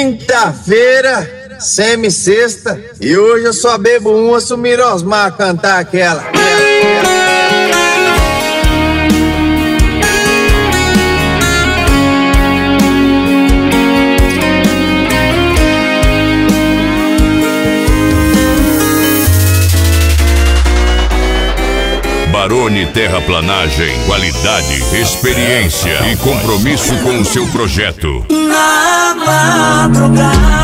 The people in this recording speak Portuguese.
Quinta-feira, semi-sexta, e hoje eu só bebo uma se o Mirosmar cantar aquela. Baroni Terraplanagem, qualidade, experiência e compromisso com o seu projeto. Na madrugada